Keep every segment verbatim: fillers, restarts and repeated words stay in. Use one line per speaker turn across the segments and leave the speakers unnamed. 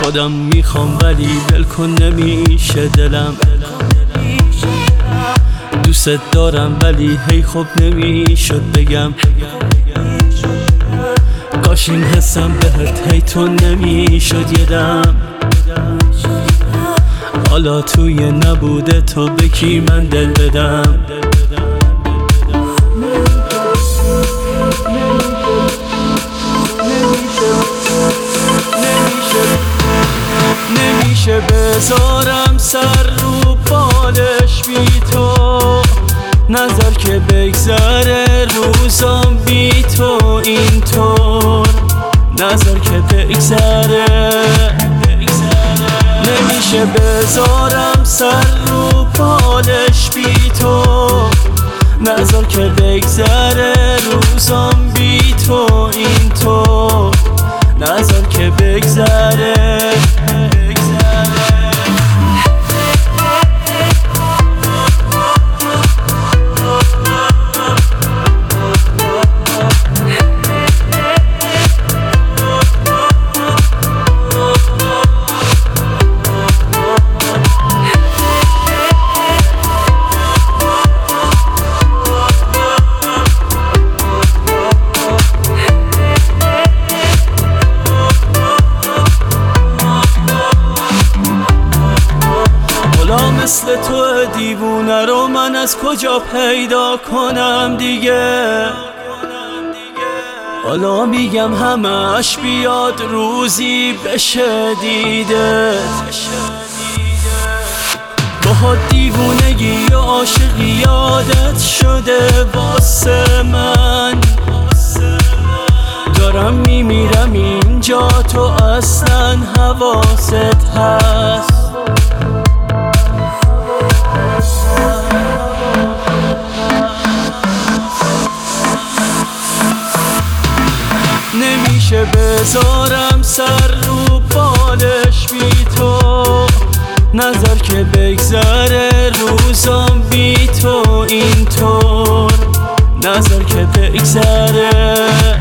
آدم میخوام ولی ول کن نمیشه دلم، دوست دارم ولی هی خب نمیشد بگم، کاش این حسم بهت هی تو نمیشد یه دم. حالا توی نبوده تو به کی من دل بدم؟ نمیشه بذارم سر رو بالش بی تو، نظر که بگذره روزام بی تو اینطور، نظر که بگذره. نمیشه بذارم سر رو بالش بی تو، نظر که بگذره روزام بی تو اینطور، نظر که بگذره. مثل تو دیوونه رو من از کجا پیدا کنم دیگه؟ حالا میگم همش بیاد روزی بشه دیده، باها دیوونگی و عاشقی یادت شده واسه من، دارم میمیرم اینجا تو اصلا حواست هست. نمیشه بذارم سر رو بالش بی تو، نظر که بگذره روزام بی تو اینطور، نظر که بگذره.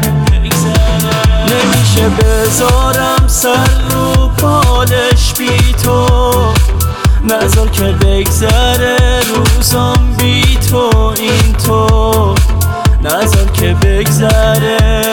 نمیشه بذارم سر رو بالش بی تو، نظر که بگذره روزام بی تو اینطور، نظر که بگذره.